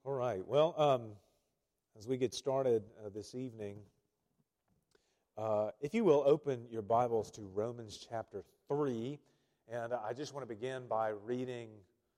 All right. Well, as we get started this evening, if you will open your Bibles to Romans chapter 3, and I just want to begin by reading,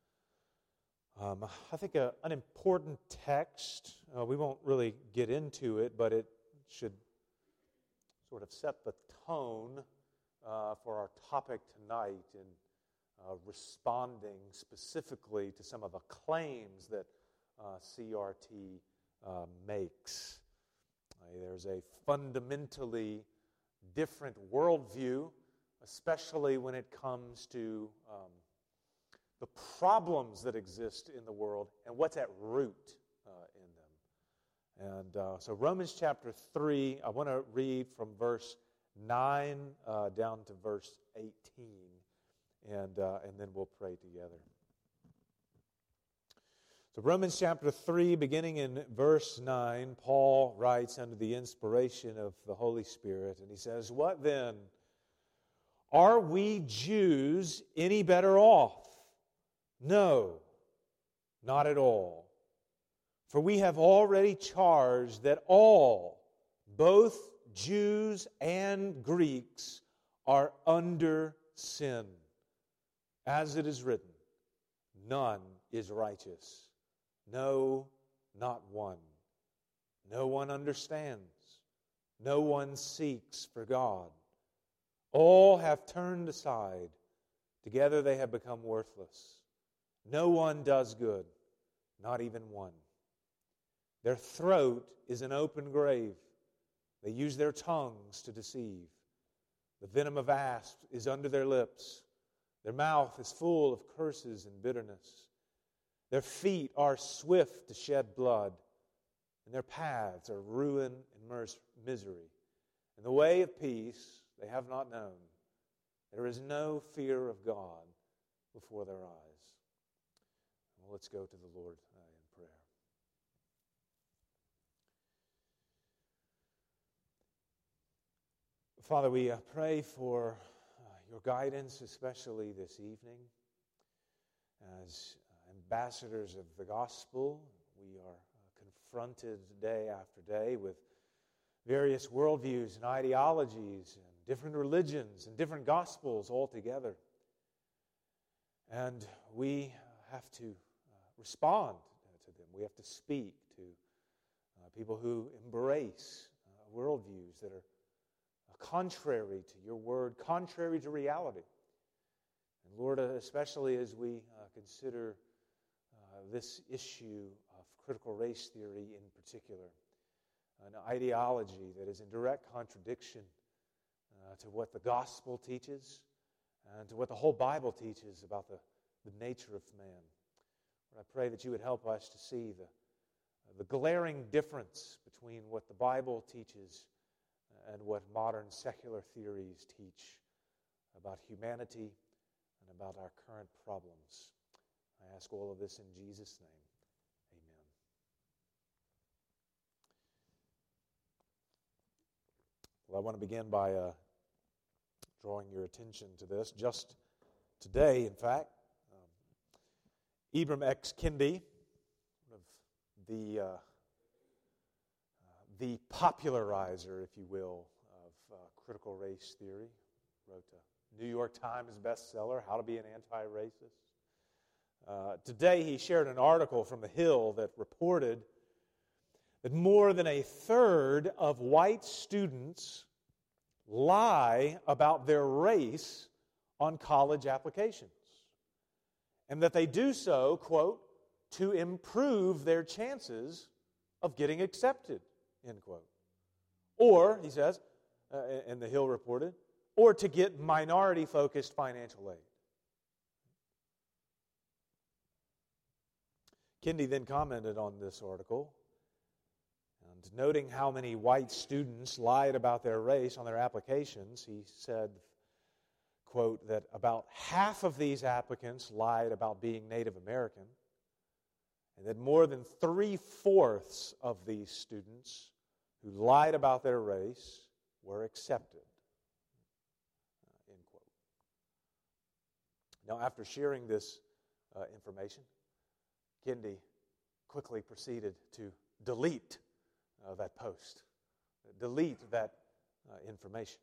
I think, an important text. We won't really get into it, but it should sort of set the tone for our topic tonight in responding specifically to some of the claims that CRT makes. There's a fundamentally different worldview, especially when it comes to the problems that exist in the world and what's at root in them. And so Romans chapter 3, I want to read from verse 9 down to verse 18, and then we'll pray together. So Romans chapter 3, beginning in verse 9, Paul writes under the inspiration of the Holy Spirit, and he says, "What then? Are we Jews any better off? No, not at all. For we have already charged that all, both Jews and Greeks, are under sin. As it is written, none is righteous. No, not one. No one understands. No one seeks for God. All have turned aside. Together they have become worthless. No one does good, not even one. Their throat is an open grave. They use their tongues to deceive. The venom of asps is under their lips. Their mouth is full of curses and bitterness. Their feet are swift to shed blood, and their paths are ruin and misery. In the way of peace they have not known. There is no fear of God before their eyes." Well, let's go to the Lord in prayer. Father, we pray for your guidance, especially this evening. As ambassadors of the gospel, we are confronted day after day with various worldviews and ideologies and different religions and different gospels altogether. And we have to respond to them. We have to speak to people who embrace worldviews that are contrary to your word, contrary to reality. And Lord, especially as we consider this issue of critical race theory in particular, an ideology that is in direct contradiction to what the gospel teaches and to what the whole Bible teaches about the nature of man. Lord, I pray that you would help us to see the glaring difference between what the Bible teaches and what modern secular theories teach about humanity and about our current problems. I ask all of this in Jesus' name. Amen. Well, I want to begin by drawing your attention to this. Just today, in fact, Ibram X. Kendi, the popularizer, if you will, of critical race theory, wrote a New York Times bestseller, How to Be an Anti-Racist. Today he shared an article from The Hill that reported that more than a third of white students lie about their race on college applications, and that they do so, quote, to improve their chances of getting accepted, end quote. Or, he says, and The Hill reported, or to get minority-focused financial aid. Kendi then commented on this article, and noting how many white students lied about their race on their applications, he said, quote, that about half of these applicants lied about being Native American, and that more than 3/4 of these students who lied about their race were accepted, end quote. Now, after sharing this information, Kendi quickly proceeded to delete that post, delete that information.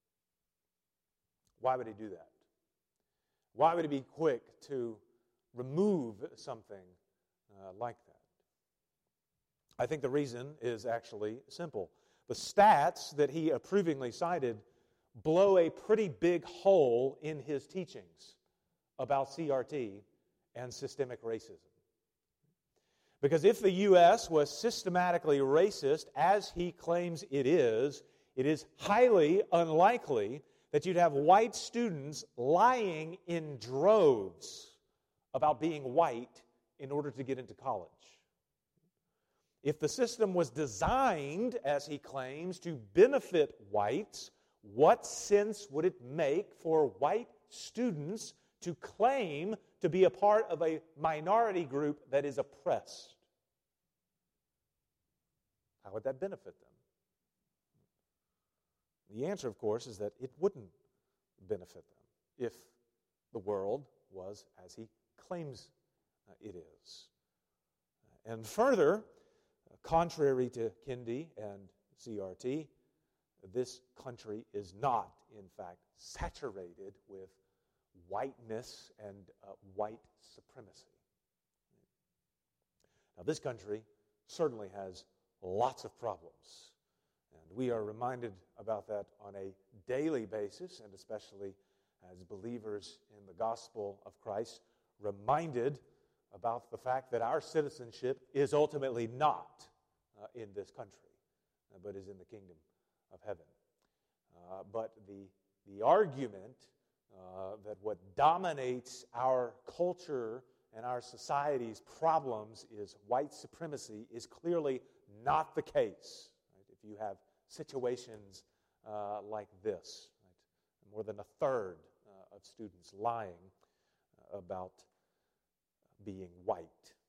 Why would he do that? Why would he be quick to remove something like that? I think the reason is actually simple. The stats that he approvingly cited blow a pretty big hole in his teachings about CRT and systemic racism. Because if the U.S. was systematically racist, as he claims it is highly unlikely that you'd have white students lying in droves about being white in order to get into college. If the system was designed, as he claims, to benefit whites, what sense would it make for white students to claim to be a part of a minority group that is oppressed? How would that benefit them? The answer, of course, is that it wouldn't benefit them if the world was as he claims it is. And further, contrary to Kendi and CRT, this country is not, in fact, saturated with whiteness and white supremacy. Now, this country certainly has lots of problems, and we are reminded about that on a daily basis, and especially as believers in the gospel of Christ, reminded about the fact that our citizenship is ultimately not in this country, but is in the kingdom of heaven. But the argument that what dominates our culture and our society's problems is white supremacy is clearly not the case. Right? If you have situations like this, right? More than a third of students lying about being white.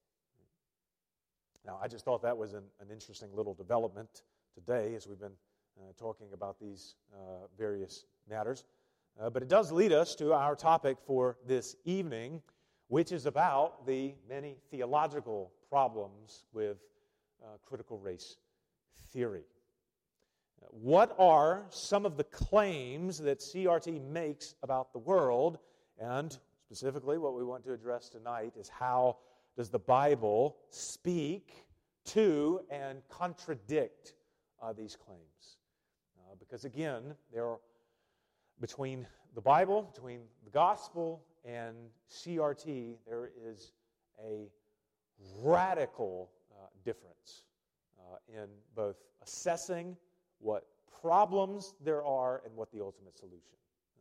Now, I just thought that was an interesting little development today as we've been talking about these various matters. But it does lead us to our topic for this evening, which is about the many theological problems with critical race theory. What are some of the claims that CRT makes about the world? And specifically, what we want to address tonight is how does the Bible speak to and contradict these claims? Because again, there are, between the Bible, between the gospel and CRT, there is a radical difference in both assessing what problems there are and what the ultimate solution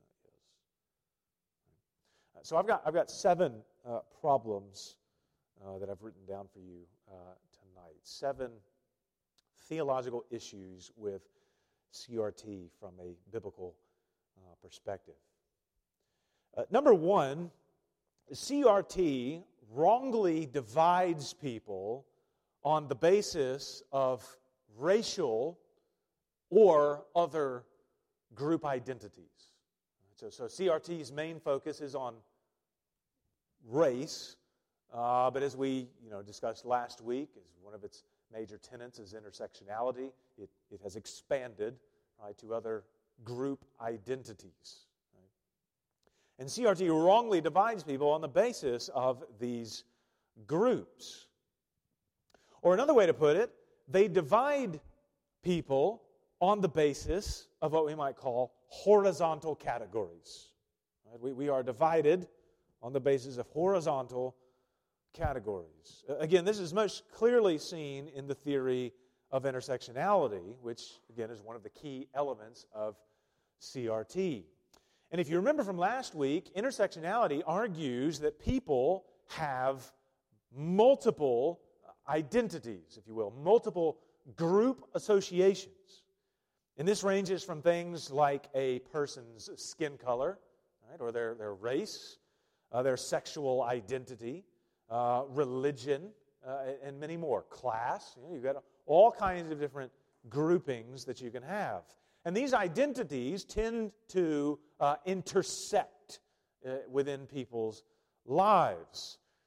is. So I've got 7 problems that I've written down for you tonight. 7 theological issues with CRT from a biblical perspective. Number 1, CRT wrongly divides people on the basis of racial or other group identities. So CRT's main focus is on race, but as we discussed last week, as one of its major tenets is intersectionality, it has expanded to other group identities. Right? And CRT wrongly divides people on the basis of these groups. Or another way to put it, they divide people on the basis of what we might call horizontal categories. Right? We are divided on the basis of horizontal categories. Again, this is most clearly seen in the theory of intersectionality, which, again, is one of the key elements of CRT. And if you remember from last week, intersectionality argues that people have multiple identities, if you will, multiple group associations. And this ranges from things like a person's skin color, right, or their race, their sexual identity, religion, and many more. Class, you've got all kinds of different groupings that you can have. And these identities tend to intersect within people's lives.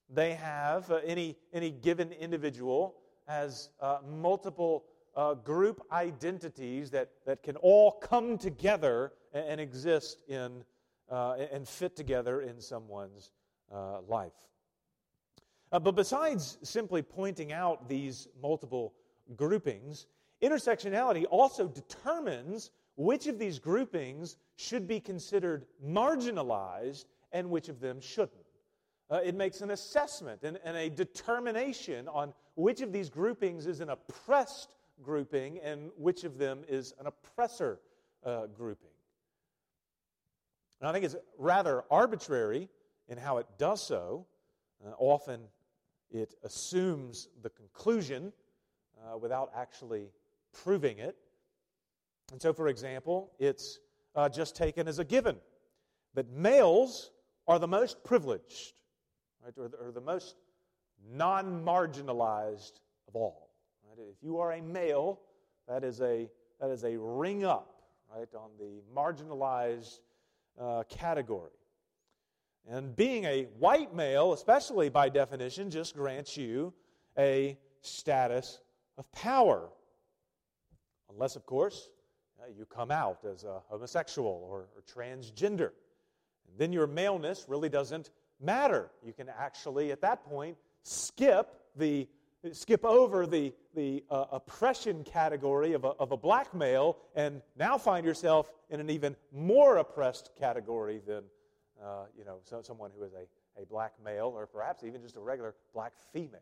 They have, any given individual has multiple group identities that can all come together and exist in and fit together in someone's life. But besides simply pointing out these multiple groupings, intersectionality also determines which of these groupings should be considered marginalized and which of them shouldn't. It makes an assessment and a determination on which of these groupings is an oppressed grouping and which of them is an oppressor grouping. And I think it's rather arbitrary in how it does so. Often it assumes the conclusion without actually proving it. And so, for example, it's just taken as a given that males are the most privileged, right, or the most non-marginalized of all. Right? If you are a male, that is a ring up, right, on the marginalized category. And being a white male, especially by definition, just grants you a status of power. Unless, of course, you come out as a homosexual or transgender. And then your maleness really doesn't matter. You can actually, at that point, skip over the oppression category of a black male and now find yourself in an even more oppressed category than someone who is a black male or perhaps even just a regular black female.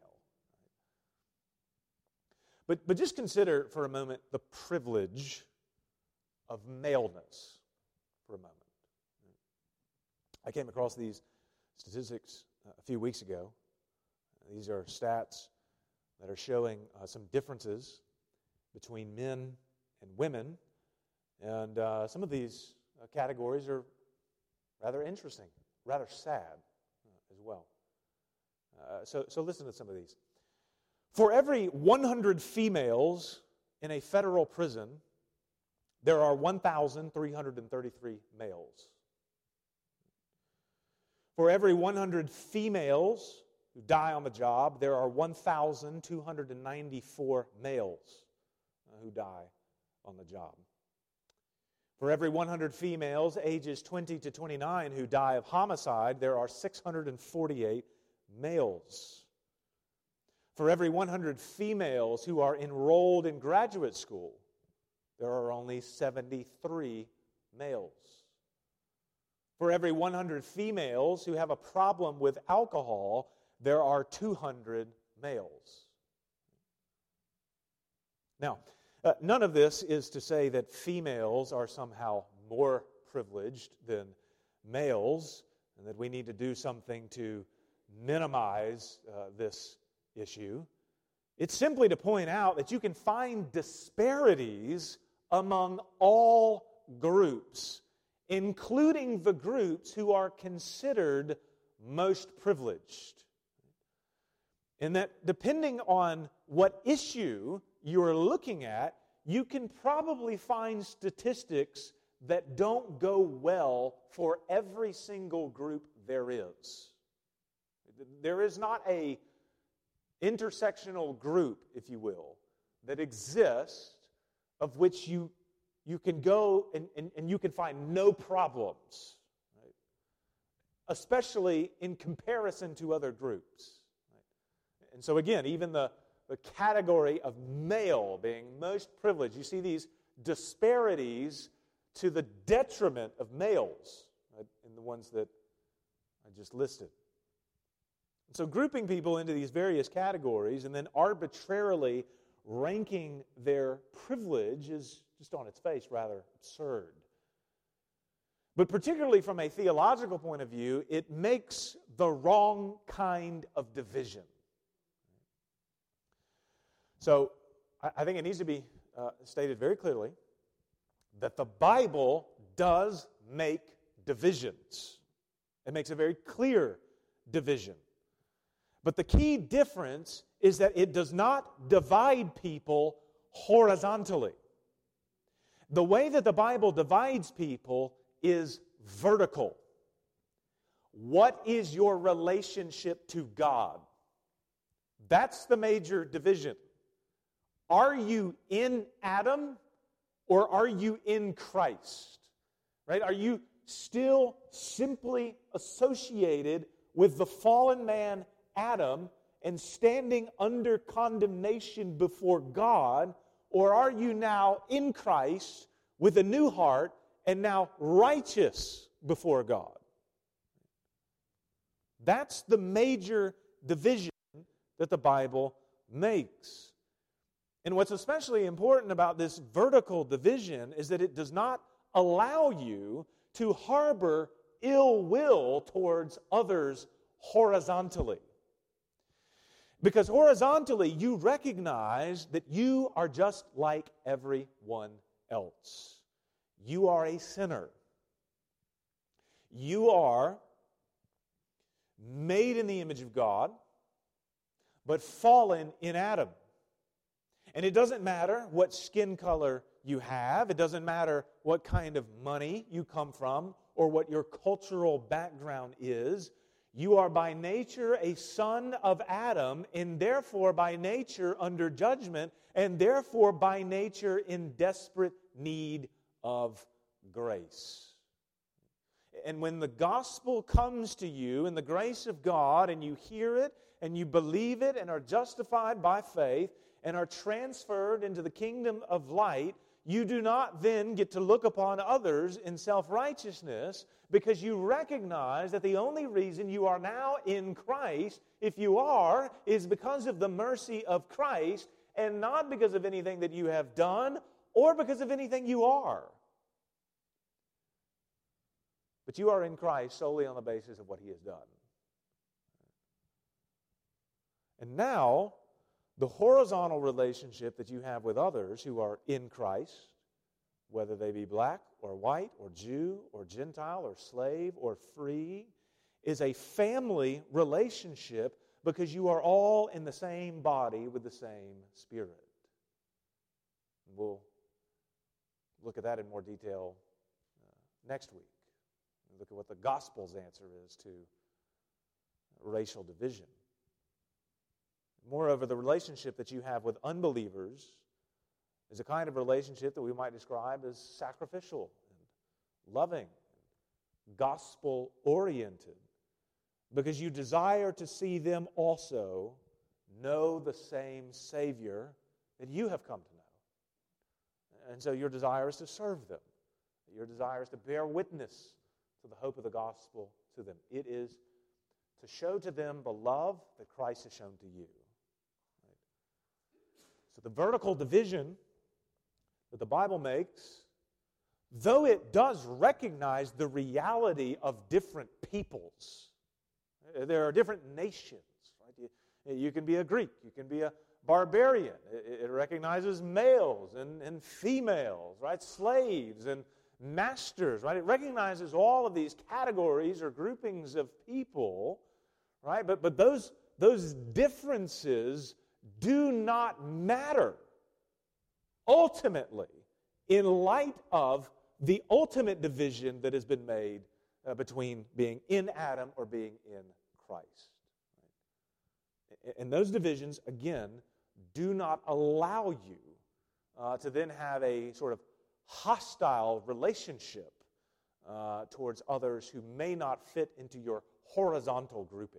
But just consider for a moment the privilege of maleness for a moment. I came across these statistics a few weeks ago. These are stats that are showing some differences between men and women. And some of these categories are rather interesting, rather sad as well. So listen to some of these. For every 100 females in a federal prison, there are 1,333 males. For every 100 females who die on the job, there are 1,294 males who die on the job. For every 100 females ages 20 to 29 who die of homicide, there are 648 males. For every 100 females who are enrolled in graduate school, there are only 73 males. For every 100 females who have a problem with alcohol, there are 200 males. Now, none of this is to say that females are somehow more privileged than males and that we need to do something to minimize this issue. It's simply to point out that you can find disparities among all groups, including the groups who are considered most privileged. And that depending on what issue you're looking at, you can probably find statistics that don't go well for every single group there is. There is not a intersectional group, if you will, that exists of which you can go and you can find no problems, right? Especially in comparison to other groups. Right? And so again, even the category of male being most privileged, you see these disparities to the detriment of males, right, in the ones that I just listed. And so grouping people into these various categories and then arbitrarily ranking their privilege is just on its face rather absurd. But particularly from a theological point of view, it makes the wrong kind of division. So I think it needs to be stated very clearly that the Bible does make divisions. It makes a very clear division. But the key difference is that it does not divide people horizontally. The way that the Bible divides people is vertical. what is your relationship to God? That's the major division. Are you in Adam or are you in Christ? Right? Are you still simply associated with the fallen man Adam and standing under condemnation before God? Or are you now in Christ with a new heart and now righteous before God? That's the major division that the Bible makes. And what's especially important about this vertical division is that it does not allow you to harbor ill will towards others horizontally. Because horizontally, you recognize that you are just like everyone else. You are a sinner. You are made in the image of God, but fallen in Adam. And it doesn't matter what skin color you have. It doesn't matter what kind of money you come from or what your cultural background is. You are by nature a son of Adam, and therefore by nature under judgment, and therefore by nature in desperate need of grace. And when the gospel comes to you in the grace of God, and you hear it, and you believe it, and are justified by faith, and are transferred into the kingdom of light, you do not then get to look upon others in self-righteousness, because you recognize that the only reason you are now in Christ, if you are, is because of the mercy of Christ, and not because of anything that you have done, or because of anything you are. But you are in Christ solely on the basis of what He has done. And now, the horizontal relationship that you have with others who are in Christ, whether they be black or white or Jew or Gentile or slave or free, is a family relationship because you are all in the same body with the same Spirit. And we'll look at that in more detail next week. Look at what the gospel's answer is to racial division. Moreover, the relationship that you have with unbelievers is a kind of relationship that we might describe as sacrificial and loving, gospel-oriented, because you desire to see them also know the same Savior that you have come to know. And so your desire is to serve them. Your desire is to bear witness to the hope of the gospel to them. It is to show to them the love that Christ has shown to you. So the vertical division that the Bible makes, though it does recognize the reality of different peoples, there are different nations. Right? You can be a Greek, you can be a barbarian. It recognizes males and females, right? Slaves and masters, right? It recognizes all of these categories or groupings of people, right? But those differences do not matter ultimately in light of the ultimate division that has been made between being in Adam or being in Christ. And those divisions, again, do not allow you to then have a sort of hostile relationship towards others who may not fit into your horizontal grouping.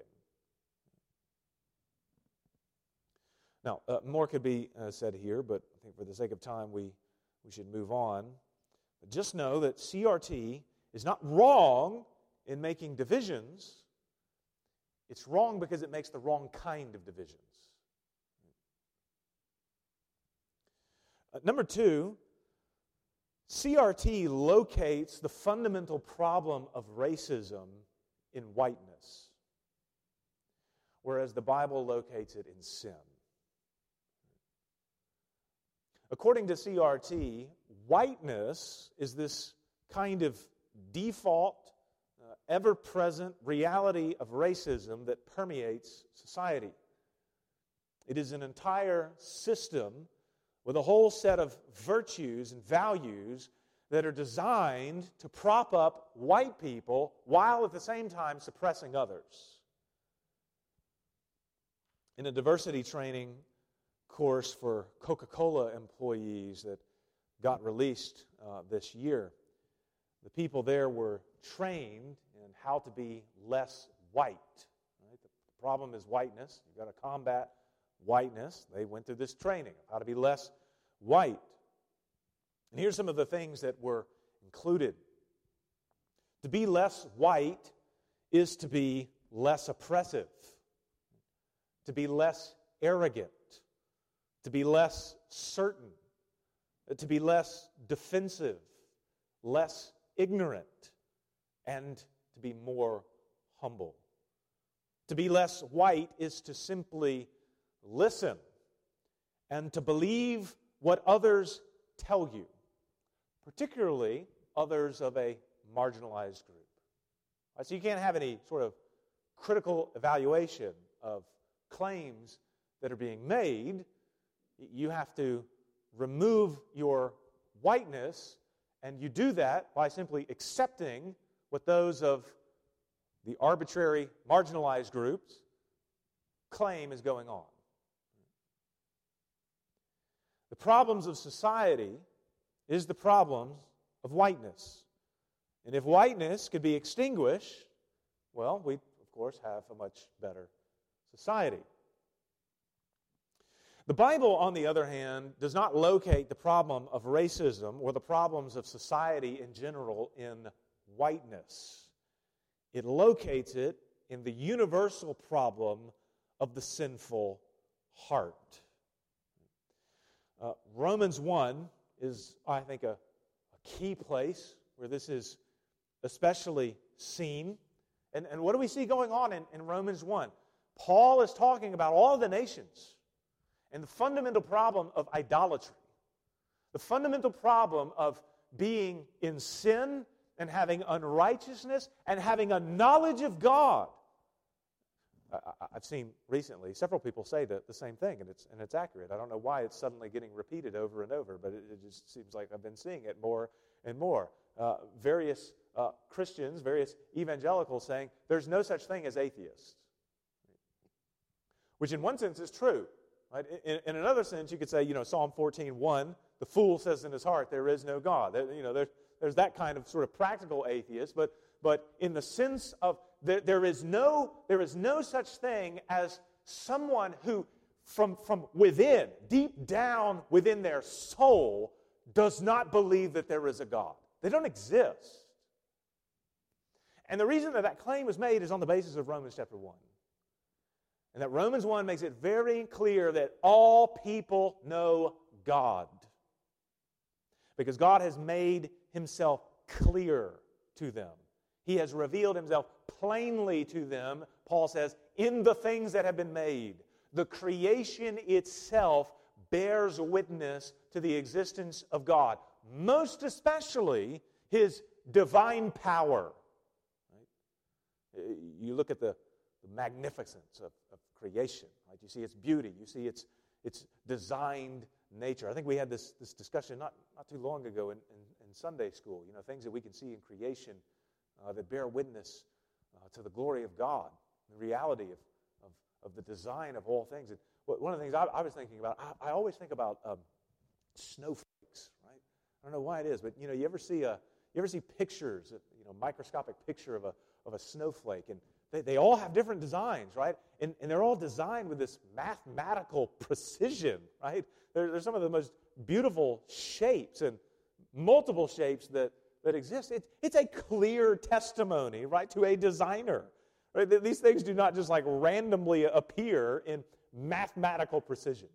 Now, more could be said here, but I think for the sake of time we should move on. But just know that CRT is not wrong in making divisions. It's wrong because it makes the wrong kind of divisions. Number two, CRT locates the fundamental problem of racism in whiteness, whereas the Bible locates it in sin. According to CRT, whiteness is this kind of default, ever-present reality of racism that permeates society. It is an entire system with a whole set of virtues and values that are designed to prop up white people while at the same time suppressing others. In a diversity training course for Coca-Cola employees that got released this year, the people there were trained in how to be less white. Right? The problem is whiteness. You've got to combat whiteness. They went through this training of how to be less white. And here's some of the things that were included. To be less white is to be less oppressive, to be less arrogant, to be less certain, to be less defensive, less ignorant, and to be more humble. To be less white is to simply listen and to believe what others tell you, particularly others of a marginalized group. Right, so you can't have any sort of critical evaluation of claims that are being made. You have to remove your whiteness, and you do that by simply accepting what those of the arbitrary marginalized groups claim is going on. The problems of society is the problems of whiteness. And if whiteness could be extinguished, well, we, of course, have a much better society. The Bible, on the other hand, does not locate the problem of racism or the problems of society in general in whiteness. It locates it in the universal problem of the sinful heart. Romans 1 is, I think, a key place where this is especially seen. And what do we see going on in Romans 1? Paul is talking about all the nations and the fundamental problem of idolatry, the fundamental problem of being in sin and having unrighteousness and having a knowledge of God. I've seen recently several people say the same thing, and it's accurate. I don't know why it's suddenly getting repeated over and over, but it just seems like I've been seeing it more and more. Various Christians, various evangelicals saying there's no such thing as atheists, which in one sense is true. Right? In another sense, you could say, Psalm 14:1, the fool says in his heart, there is no God. There's that kind of sort of practical atheist, but in the sense of there is no such thing as someone who from within, deep down within their soul, does not believe that there is a God. They don't exist. And the reason that claim was made is on the basis of Romans chapter 1. And that Romans 1 makes it very clear that all people know God. Because God has made himself clear to them. He has revealed himself plainly to them, Paul says, in the things that have been made. The creation itself bears witness to the existence of God, most especially his divine power. Right? You look at the magnificence of creation. Right? You see its beauty. You see its designed nature. I think we had this discussion not too long ago in Sunday school. Things that we can see in creation that bear witness to the glory of God, the reality of the design of all things. And one of the things I was thinking about, I always think about snowflakes. Right? I don't know why it is, but you ever see pictures, microscopic picture of a snowflake, and they all have different designs, right? And they're all designed with this mathematical precision, right? They're some of the most beautiful shapes and multiple shapes that exist. It's a clear testimony, right, to a designer. Right? These things do not just randomly appear in mathematical precision.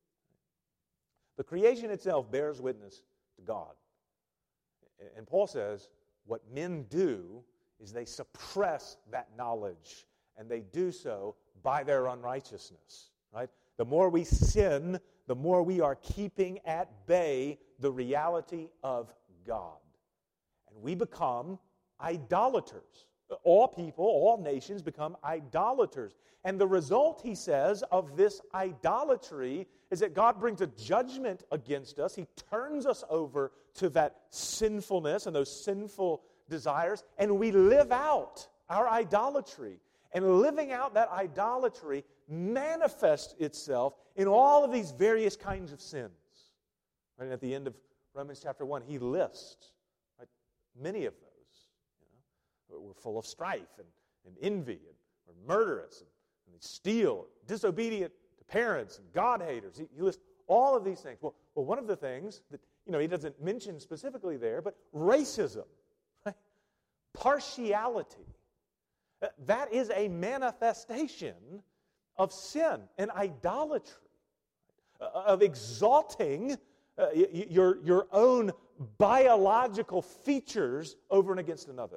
The creation itself bears witness to God. And Paul says what men do is they suppress that knowledge, and they do so by their unrighteousness. Right? The more we sin, the more we are keeping at bay the reality of God. And we become idolaters. All people, all nations become idolaters. And the result, he says, of this idolatry is that God brings a judgment against us. He turns us over to that sinfulness and those sinful desires, and we live out our idolatry. And living out that idolatry manifests itself in all of these various kinds of sins. Right? And at the end of Romans chapter 1, he lists many of those. We're full of strife and envy, and we're murderous, and they steal, disobedient to parents, and God-haters. He lists all of these things. Well, one of the things that he doesn't mention specifically there, but racism, right? Partiality. That is a manifestation of sin and idolatry, of exalting your own biological features over and against another.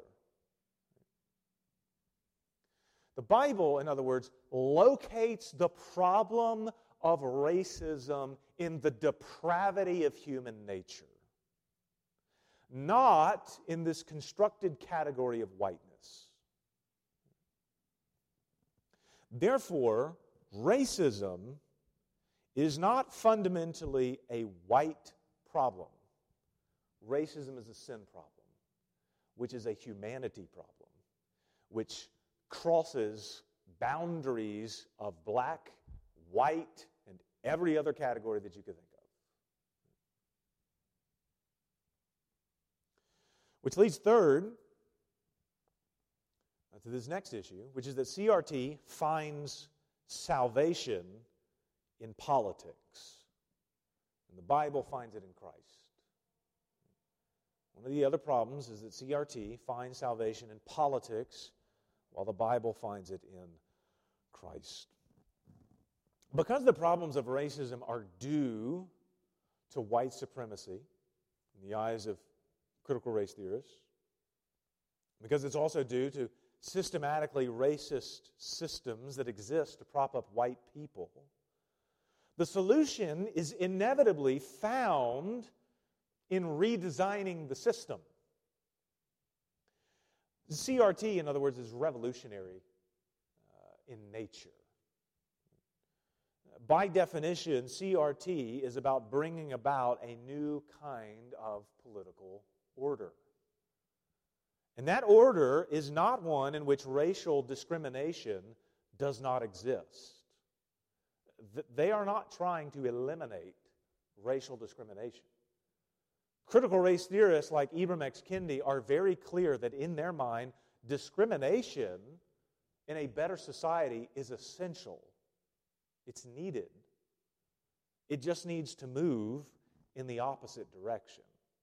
The Bible, in other words, locates the problem of racism in the depravity of human nature, not in this constructed category of whiteness. Therefore, racism is not fundamentally a white problem. Racism is a sin problem, which is a humanity problem, which crosses boundaries of black, white, and every other category that you could think of. Which leads third to this next issue, which is that CRT finds salvation in politics, and the Bible finds it in Christ. One of the other problems is that CRT finds salvation in politics, while the Bible finds it in Christ. Because the problems of racism are due to white supremacy in the eyes of critical race theorists, because it's also due to systematically racist systems that exist to prop up white people, the solution is inevitably found in redesigning the system. CRT, in other words, is revolutionary in nature. By definition, CRT is about bringing about a new kind of political order. And that order is not one in which racial discrimination does not exist. They are not trying to eliminate racial discrimination. Critical race theorists like Ibram X. Kendi are very clear that in their mind, discrimination in a better society is essential. It's needed. It just needs to move in the opposite direction.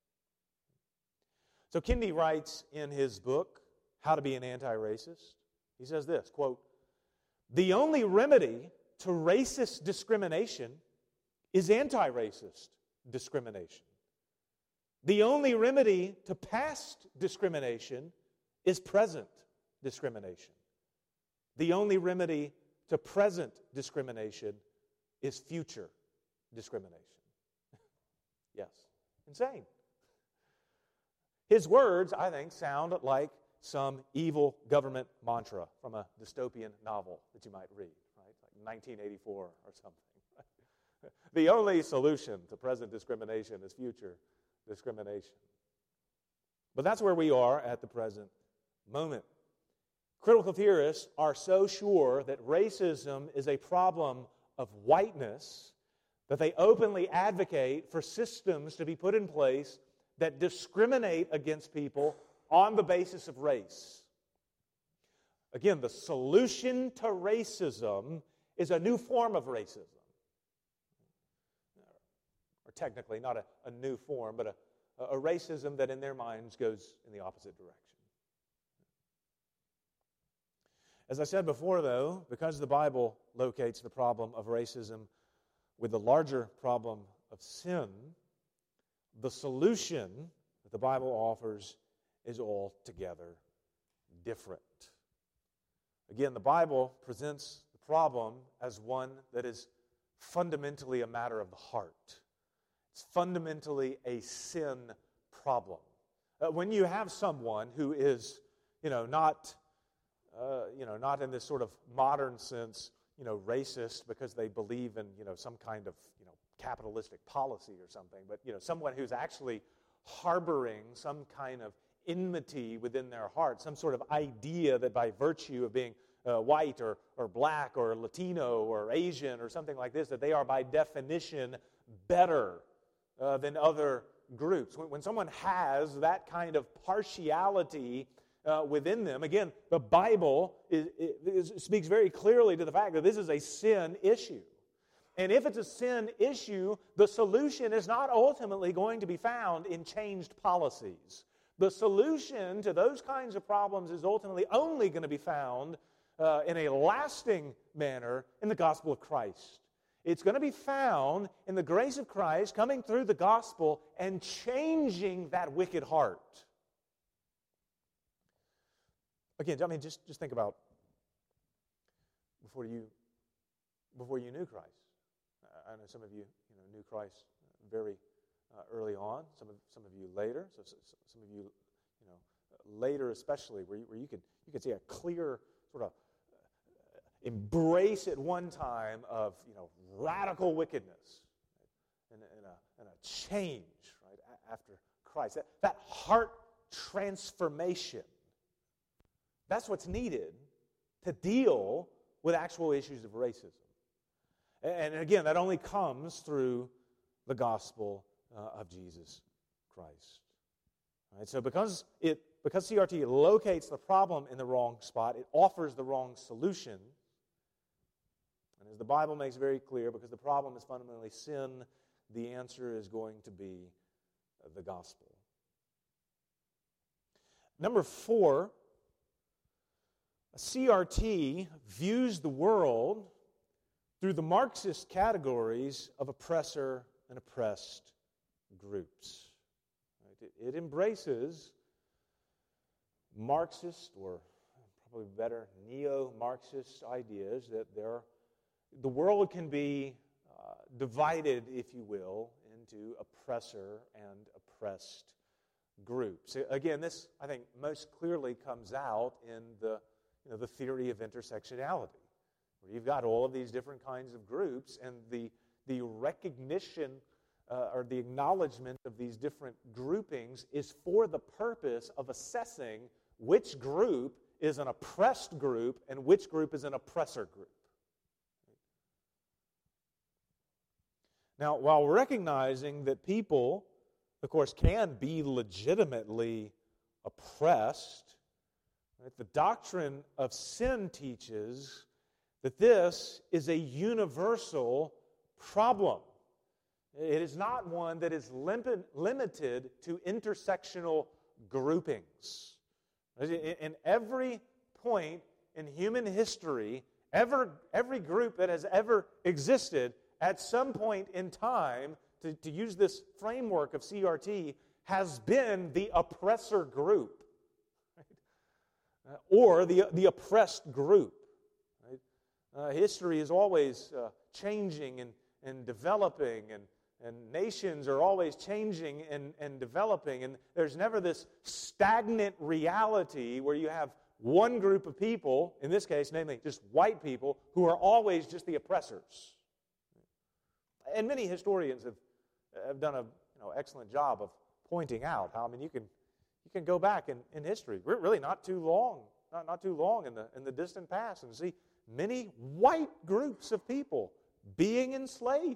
So Kendi writes in his book, How to Be an Anti-Racist, he says this, quote, "The only remedy to racist discrimination is anti-racist discrimination. The only remedy to past discrimination is present discrimination. The only remedy to present discrimination is future discrimination." Yes, insane. His words, I think, sound like some evil government mantra from a dystopian novel that you might read, right? Like 1984 or something. The only solution to present discrimination is future discrimination. But that's where we are at the present moment. Critical theorists are so sure that racism is a problem of whiteness that they openly advocate for systems to be put in place that discriminate against people on the basis of race. Again, the solution to racism is a new form of racism. Or technically, not a new form, but a racism that in their minds goes in the opposite direction. As I said before, though, because the Bible locates the problem of racism with the larger problem of sin, the solution that the Bible offers is altogether different. Again, the Bible presents the problem as one that is fundamentally a matter of the heart. It's fundamentally a sin problem. When you have someone who is not in this sort of modern sense, racist because they believe in, some kind of, capitalistic policy or something, but, someone who's actually harboring some kind of enmity within their heart, some sort of idea that by virtue of being white or black or Latino or Asian or something like this, that they are by definition better than other groups. When someone has that kind of partiality within them, again, the Bible speaks very clearly to the fact that this is a sin issue. And if it's a sin issue, the solution is not ultimately going to be found in changed policies. The solution to those kinds of problems is ultimately only going to be found in a lasting manner in the gospel of Christ. It's going to be found in the grace of Christ coming through the gospel and changing that wicked heart. Again, just think about before you knew Christ. I know some of you, knew Christ very early on. Some of you later. So some of you, later especially, where you could see a clear sort of embrace at one time of radical wickedness and a change right after Christ. That heart transformation. That's what's needed to deal with actual issues of racism. And again, that only comes through the gospel of Jesus Christ. All right, so because CRT locates the problem in the wrong spot, it offers the wrong solution. And as the Bible makes very clear, because the problem is fundamentally sin, the answer is going to be the gospel. Number 4, CRT views the world through the Marxist categories of oppressor and oppressed groups. It embraces Marxist, or probably better, neo-Marxist ideas that the world can be divided, if you will, into oppressor and oppressed groups. Again, this, I think, most clearly comes out in the theory of intersectionality, where you've got all of these different kinds of groups, and the recognition or the acknowledgement of these different groupings is for the purpose of assessing which group is an oppressed group and which group is an oppressor group. Now, while recognizing that people, of course, can be legitimately oppressed, right, the doctrine of sin teaches that this is a universal problem. It is not one that is limited to intersectional groupings. In every point in human history, every group that has ever existed at some point in time, to use this framework of CRT, has been the oppressor group, right? Or the oppressed group. Right? History is always changing and developing, and nations are always changing and developing, and there's never this stagnant reality where you have one group of people, in this case, namely just white people, who are always just the oppressors. And many historians have done an excellent job of pointing out how, you can go back in history, really not too long in the distant past, and see many white groups of people being enslaved.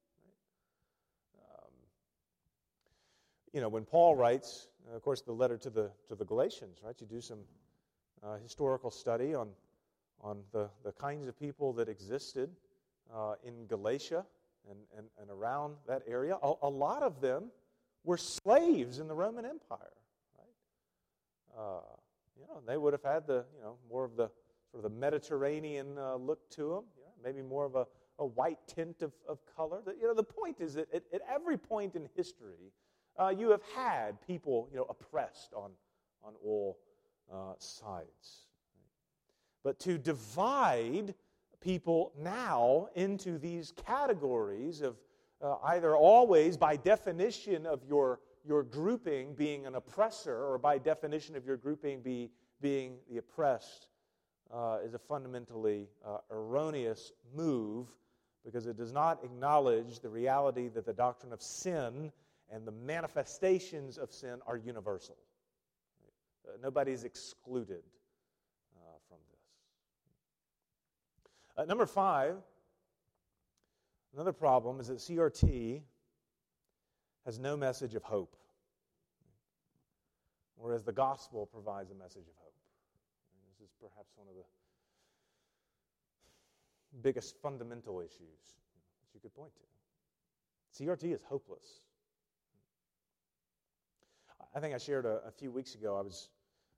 When Paul writes, of course, the letter to the Galatians, right? You do some historical study on the kinds of people that existed in Galatia and around that area. A lot of them were slaves in the Roman Empire, right? They would have had more of the sort of the Mediterranean look to them, maybe more of a white tint of color. The point is that at every point in history, you have had people, oppressed on all sides. But to divide people now into these categories of either always, by definition of your grouping, being an oppressor, or by definition of your grouping being the oppressed is a fundamentally erroneous move, because it does not acknowledge the reality that the doctrine of sin and the manifestations of sin are universal. Nobody is excluded from this. Number 5, another problem is that CRT has no message of hope, whereas the gospel provides a message of hope. And this is perhaps one of the biggest fundamental issues that you could point to. CRT is hopeless. I think I shared a few weeks ago, I was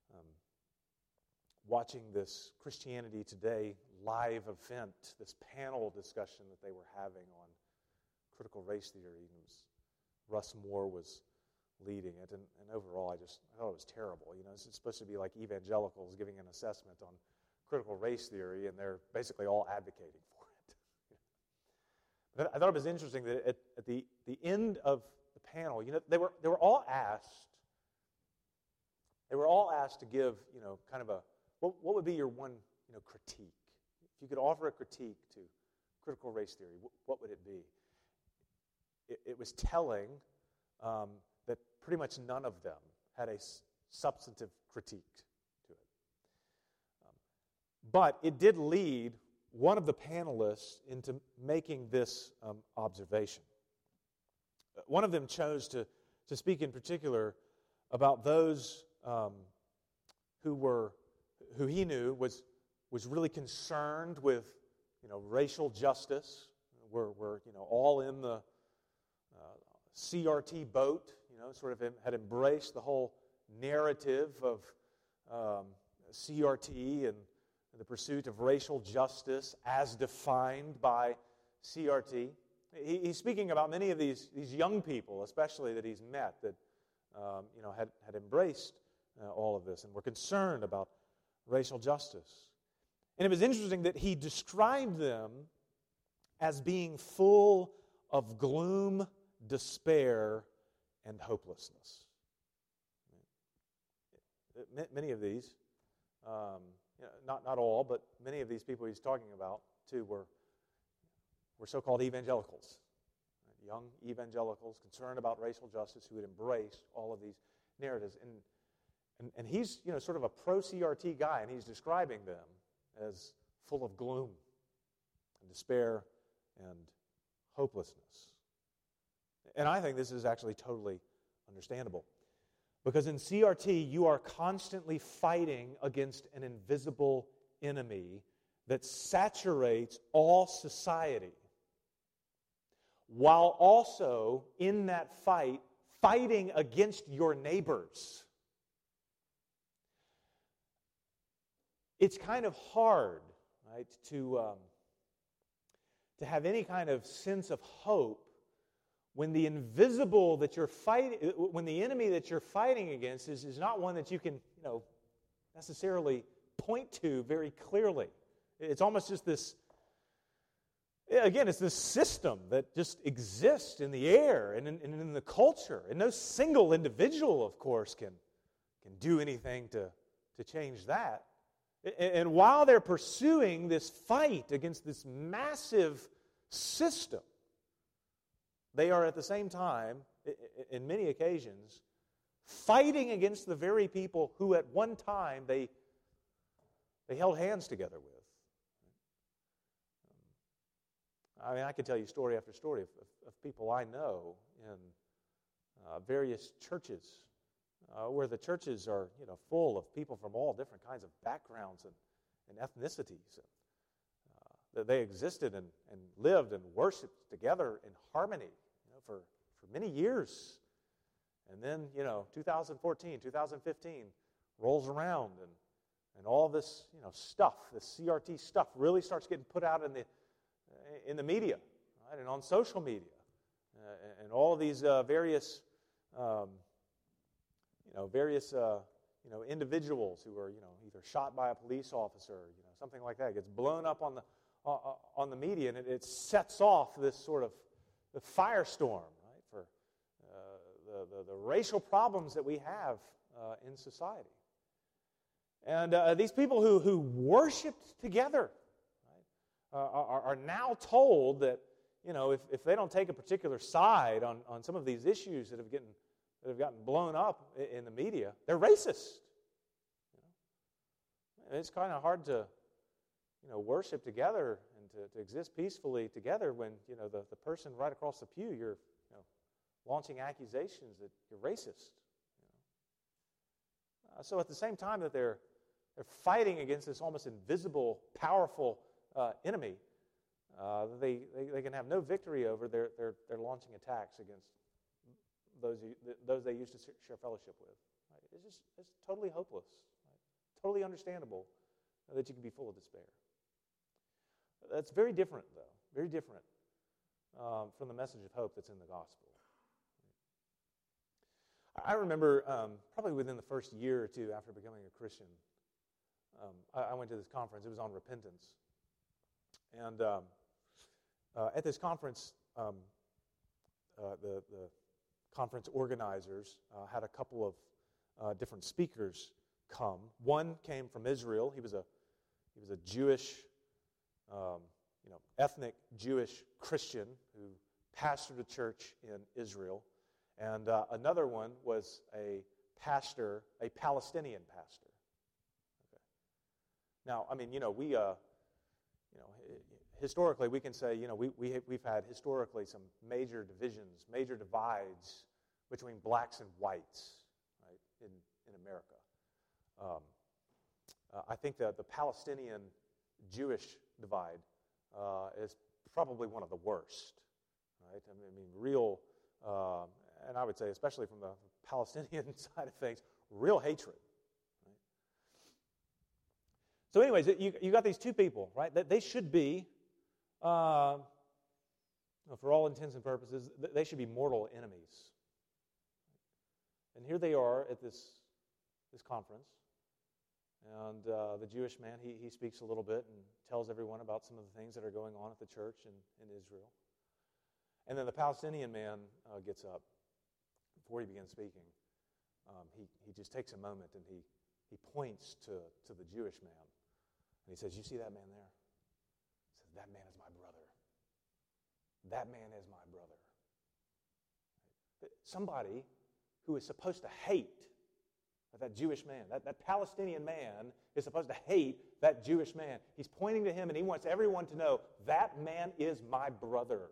watching this Christianity Today live event, this panel discussion that they were having on critical race theory. Russ Moore was leading it, and overall I thought it was terrible. It's supposed to be like evangelicals giving an assessment on critical race theory, and they're basically all advocating for it. But I thought it was interesting that at the end of the panel, they were all asked. They were all asked to give, kind of what would be your one, critique? If you could offer a critique to critical race theory, what would it be? It was telling that pretty much none of them had a substantive critique to it. But it did lead one of the panelists into making this observation. One of them chose to speak in particular about those who he knew was really concerned with racial justice. We're all in the CRT boat. Sort of had embraced the whole narrative of CRT and the pursuit of racial justice as defined by CRT. He's speaking about many of these young people, especially that he's met, that had embraced all of this and were concerned about racial justice. And it was interesting that he described them as being full of gloom, despair, and hopelessness. Many of these, not all, but many of these people he's talking about, too, were so-called evangelicals. Young evangelicals concerned about racial justice who had embraced all of these narratives. And he's, sort of a pro-CRT guy, and he's describing them as full of gloom and despair and hopelessness. And I think this is actually totally understandable. Because in CRT, you are constantly fighting against an invisible enemy that saturates all society, while also, in that fight, fighting against your neighbors. It's kind of hard, right, to have any kind of sense of hope when the invisible that you're fighting, when the enemy that you're fighting against is not one that you can, necessarily point to very clearly. It's almost just this, again, it's this system that just exists in the air and in the culture. And no single individual, of course, can do anything to change that. And while they're pursuing this fight against this massive system, they are at the same time, in many occasions, fighting against the very people who at one time they held hands together with. I mean, I could tell you story after story of people I know in various churches where the churches are, full of people from all different kinds of backgrounds and ethnicities. That they existed and lived and worshiped together in harmony, for many years. And then, 2014, 2015 rolls around, and all this, stuff, this CRT stuff, really starts getting put out in the media, right, and on social media, and all of these various individuals who are, either shot by a police officer, something like that, it gets blown up on the media, and it sets off this sort of the firestorm, right, for the racial problems that we have in society. And these people who worshiped together, right, are now told that, if they don't take a particular side on some of these issues that have gotten blown up in the media, they're racist. And it's kind of hard to, worship together and to exist peacefully together when, the person right across the pew, you're launching accusations that you're racist. So at the same time that they're fighting against this almost invisible, powerful enemy, they can have no victory over. They're launching attacks against those they used to share fellowship with. Right? It's totally hopeless. Right? Totally understandable that you can be full of despair. That's very different, though. Very different from the message of hope that's in the gospel. I remember probably within the first year or two after becoming a Christian, I went to this conference. It was on repentance. And at this conference, the conference organizers had a couple of different speakers come. One came from Israel. He was a Jewish, ethnic Jewish Christian who pastored a church in Israel. And another one was a pastor, a Palestinian pastor. Okay. Now, we historically we can say, we've had historically some major divisions, major divides between blacks and whites, right, in America. I think that the Palestinian-Jewish divide is probably one of the worst, right? Real. And I would say, especially from the Palestinian side of things, real hatred. Right? So anyways, you got these two people, right? They should be, for all intents and purposes, they should be mortal enemies. And here they are at this conference. And the Jewish man, he speaks a little bit and tells everyone about some of the things that are going on at the church in Israel. And then the Palestinian man gets up. Before he begins speaking, he just takes a moment and he points to the Jewish man. And he says, "You see that man there?" He says, "That man is my brother. That man is my brother." Somebody who is supposed to hate that Jewish man, that Palestinian man is supposed to hate that Jewish man. He's pointing to him and he wants everyone to know, that man is my brother.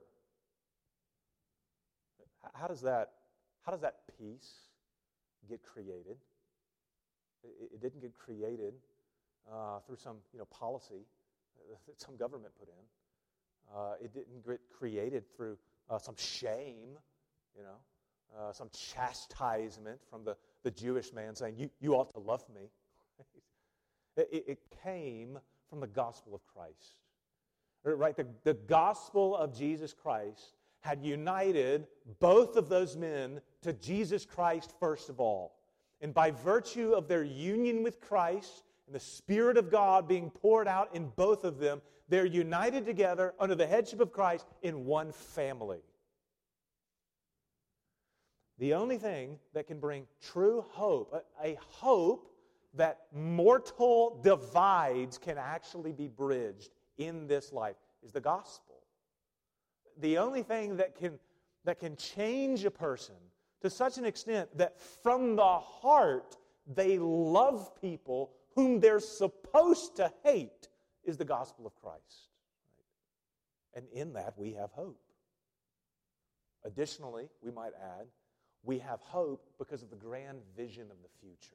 How does that peace get created? It didn't get created through some policy that some government put in. It didn't get created through some shame, some chastisement from the Jewish man saying, you ought to love me. It came from the gospel of Christ. Right? The gospel of Jesus Christ had united both of those men to Jesus Christ first of all. And by virtue of their union with Christ and the Spirit of God being poured out in both of them, they're united together under the headship of Christ in one family. The only thing that can bring true hope, a hope that mortal divides can actually be bridged in this life, is the gospel. The only thing that can change a person to such an extent that from the heart they love people whom they're supposed to hate is the gospel of Christ. And in that we have hope. Additionally, we might add, we have hope because of the grand vision of the future.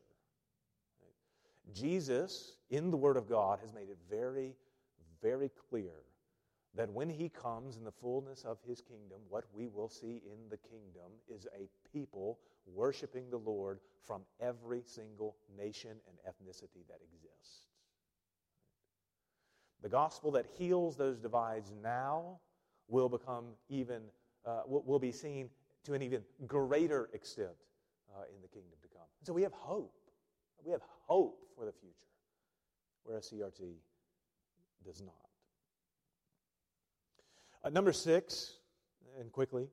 Jesus, in the Word of God, has made it very, very clear that when He comes in the fullness of His kingdom, what we will see in the kingdom is a people worshiping the Lord from every single nation and ethnicity that exists. The gospel that heals those divides now will become will be seen to an even greater extent in the kingdom to come. And so we have hope. We have hope for the future, whereas CRT does not. Number 6, and quickly,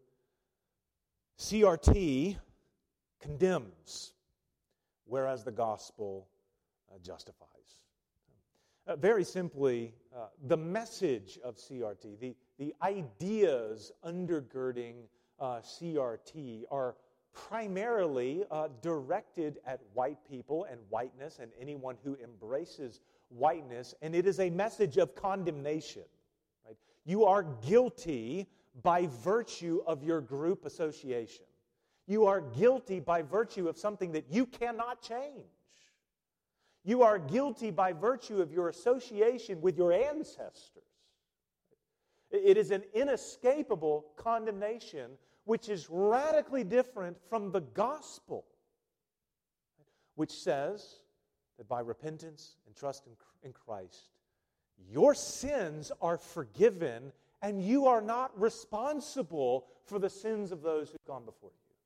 CRT condemns, whereas the gospel justifies. Very simply, the message of CRT, the ideas undergirding CRT are primarily directed at white people and whiteness and anyone who embraces whiteness, and it is a message of condemnation. Right? You are guilty by virtue of your group association. You are guilty by virtue of something that you cannot change. You are guilty by virtue of your association with your ancestors. It is an inescapable condemnation which is radically different from the gospel, which says that by repentance and trust in Christ, your sins are forgiven and you are not responsible for the sins of those who've gone before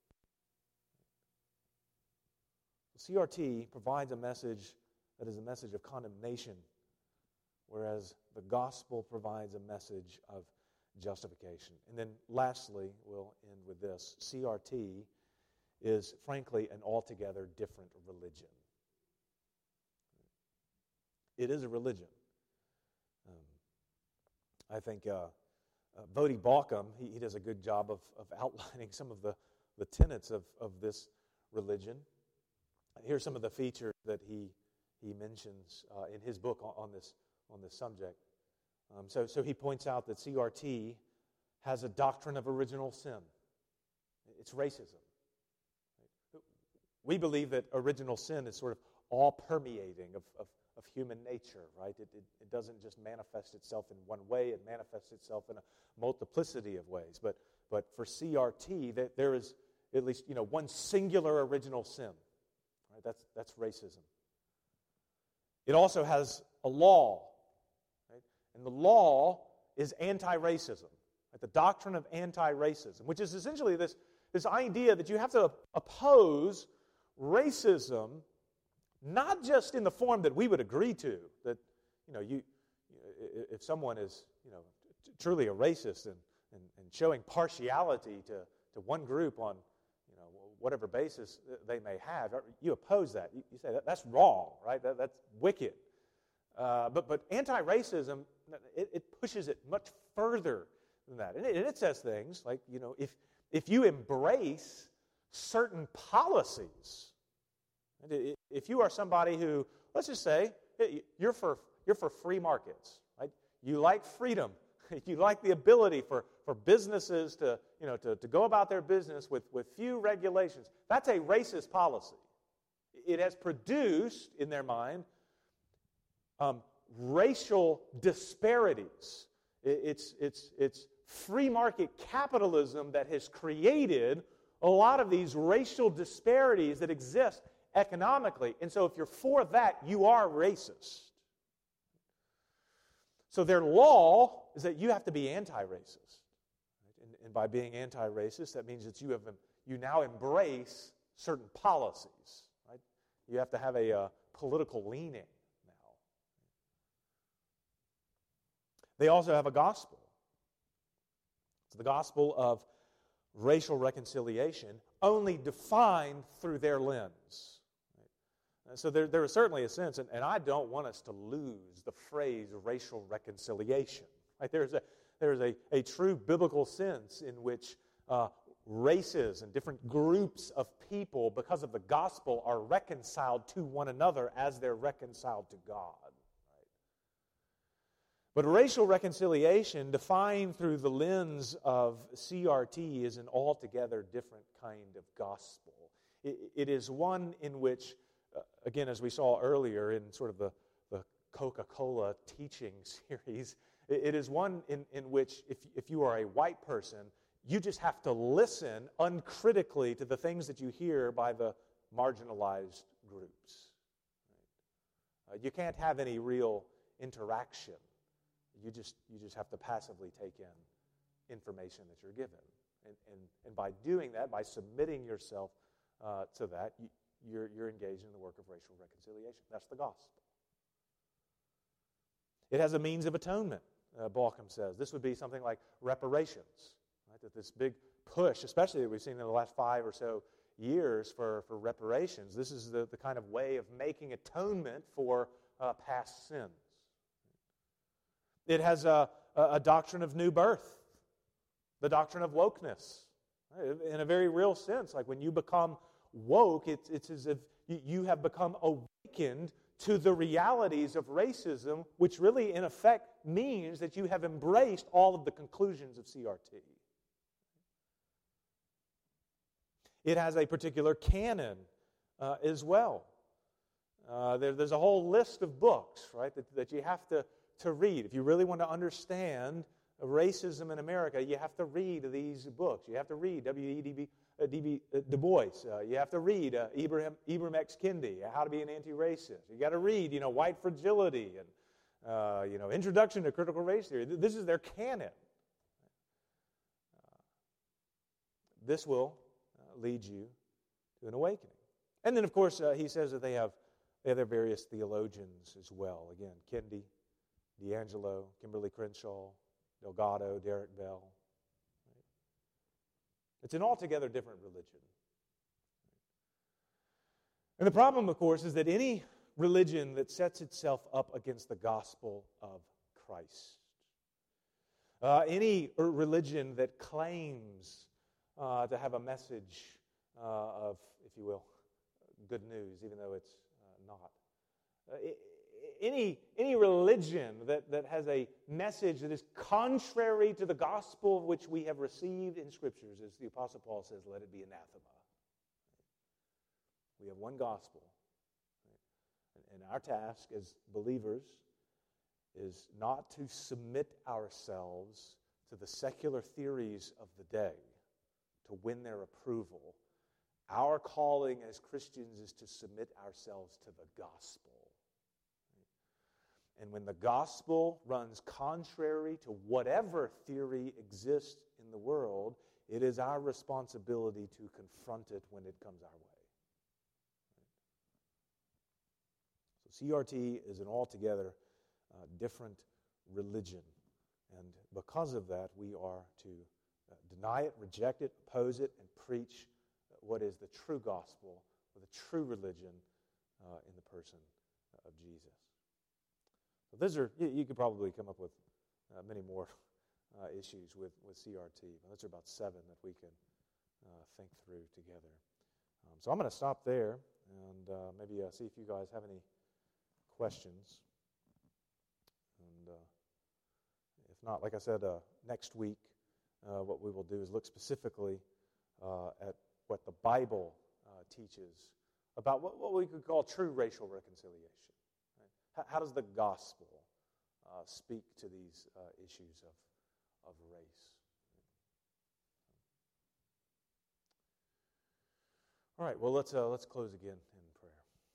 you. CRT provides a message that is a message of condemnation, whereas the gospel provides a message of justification. And then lastly, we'll end with this. CRT is, frankly, an altogether different religion. It is a religion. I think Voddie Baucham, he does a good job of outlining some of the tenets of this religion. Here's some of the features that he mentions in his book on this subject. So he points out that CRT has a doctrine of original sin. It's racism. We believe that original sin is sort of all-permeating of human nature, right? It doesn't just manifest itself in one way, it manifests itself in a multiplicity of ways. But for CRT, there is at least one singular original sin. Right? That's racism. It also has a law, right? And the law is anti-racism. Right? The doctrine of anti-racism, which is essentially this idea that you have to oppose racism, not just in the form that we would agree to, that if someone is truly a racist and showing partiality to one group on whatever basis they may have, you oppose that. You say that's wrong, right? That's wicked. But anti-racism, it pushes it much further than that, and it says things like if you embrace certain policies. If you are somebody who, let's just say, you're for free markets, right? You like freedom. You like the ability for businesses to go about their business with few regulations. That's a racist policy. It has produced, in their mind, racial disparities. It's free market capitalism that has created a lot of these racial disparities that exist economically. And so if you're for that, you are racist. So their law is that you have to be anti-racist. Right? And by being anti-racist, that means that you now embrace certain policies. Right? You have to have a political leaning now. They also have a gospel. It's the gospel of racial reconciliation, only defined through their lens. So there is certainly a sense, and I don't want us to lose the phrase racial reconciliation. Right? There is a true biblical sense in which races and different groups of people, because of the gospel, are reconciled to one another as they're reconciled to God. Right? But racial reconciliation, defined through the lens of CRT, is an altogether different kind of gospel. It is one in which, again, as we saw earlier in sort of the Coca-Cola teaching series, it is one in which if you are a white person, you just have to listen uncritically to the things that you hear by the marginalized groups. Right? You can't have any real interaction. You just have to passively take in information that you're given. And by doing that, by submitting yourself to that, you're engaged in the work of racial reconciliation. That's the gospel. It has a means of atonement, Baucham says. This would be something like reparations. Right? That this big push, especially that we've seen in the last 5 or so years for reparations. This is the kind of way of making atonement for past sins. It has a doctrine of new birth, the doctrine of wokeness. In a very real sense, like when you become woke, it's as if you have become awakened to the realities of racism, which really, in effect, means that you have embraced all of the conclusions of CRT. It has a particular canon as well. There's a whole list of books, right, that you have to read. If you really want to understand racism in America, you have to read these books. You have to read W.E.B. Du Bois. You have to read Ibram X. Kendi, How to Be an Anti-Racist. You got to read, White Fragility and, Introduction to Critical Race Theory. This is their canon. This will lead you to an awakening. And then, of course, he says that they have their various theologians as well. Again, Kendi, D'Angelo, Kimberly Crenshaw, Delgado, Derek Bell. It's an altogether different religion. And the problem, of course, is that any religion that sets itself up against the gospel of Christ, any religion that claims to have a message of, if you will, good news, even though it's not. Any religion that has a message that is contrary to the gospel which we have received in Scriptures, as the Apostle Paul says, let it be anathema. We have one gospel. And our task as believers is not to submit ourselves to the secular theories of the day to win their approval. Our calling as Christians is to submit ourselves to the gospel. And when the gospel runs contrary to whatever theory exists in the world, it is our responsibility to confront it when it comes our way. So CRT is an altogether different religion. And because of that, we are to deny it, reject it, oppose it, and preach what is the true gospel, or the true religion in the person of Jesus. So those are, you could probably come up with many more issues with CRT, but those are about 7 that we can think through together. So I'm going to stop there and maybe see if you guys have any questions. And if not, like I said, next week what we will do is look specifically at what the Bible teaches about what we could call true racial reconciliation. Right? How does the gospel speak to these issues of race? All right, well, let's close again in prayer.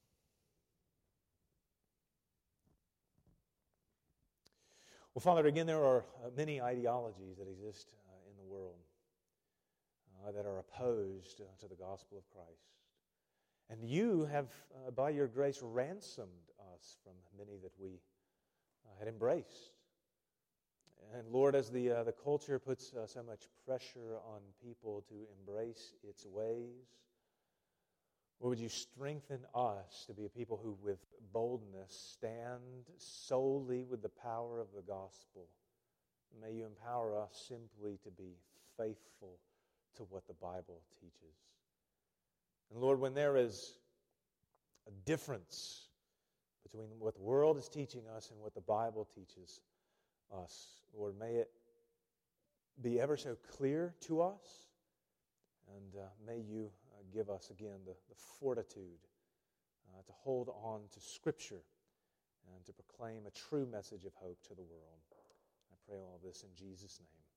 Well, Father, again, there are many ideologies that exist in the world that are opposed to the gospel of Christ. And you have, by your grace, ransomed us from many that we had embraced. And Lord, as the culture puts so much pressure on people to embrace its ways, Lord, would you strengthen us to be a people who with boldness stand solely with the power of the gospel. May you empower us simply to be faithful to what the Bible teaches. And Lord, when there is a difference between what the world is teaching us and what the Bible teaches us, Lord, may it be ever so clear to us, and may you give us again the fortitude to hold on to Scripture and to proclaim a true message of hope to the world. I pray all this in Jesus' name.